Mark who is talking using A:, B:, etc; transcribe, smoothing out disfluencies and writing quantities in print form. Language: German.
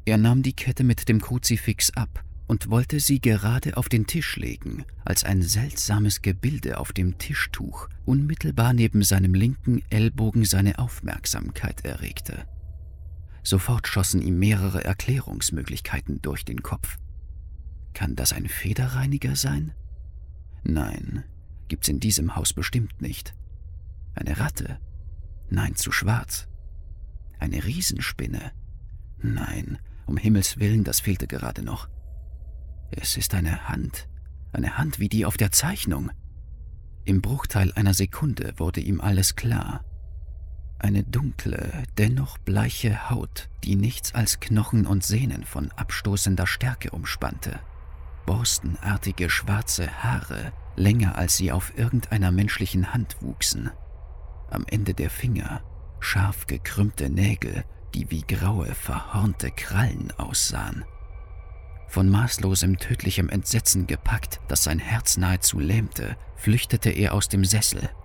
A: Er nahm die Kette mit dem Kruzifix ab und wollte sie gerade auf den Tisch legen, als ein seltsames Gebilde auf dem Tischtuch unmittelbar neben seinem linken Ellbogen seine Aufmerksamkeit erregte. Sofort schossen ihm mehrere Erklärungsmöglichkeiten durch den Kopf. Kann das ein Federreiniger sein? Nein, gibt's in diesem Haus bestimmt nicht. Eine Ratte? Nein, zu schwarz. Eine Riesenspinne? Nein, um Himmels Willen, das fehlte gerade noch. Es ist eine Hand wie die auf der Zeichnung. Im Bruchteil einer Sekunde wurde ihm alles klar. Eine dunkle, dennoch bleiche Haut, die nichts als Knochen und Sehnen von abstoßender Stärke umspannte. Borstenartige schwarze Haare, länger als sie auf irgendeiner menschlichen Hand wuchsen. Am Ende der Finger scharf gekrümmte Nägel, die wie graue, verhornte Krallen aussahen. Von maßlosem, tödlichem Entsetzen gepackt, das sein Herz nahezu lähmte, flüchtete er aus dem Sessel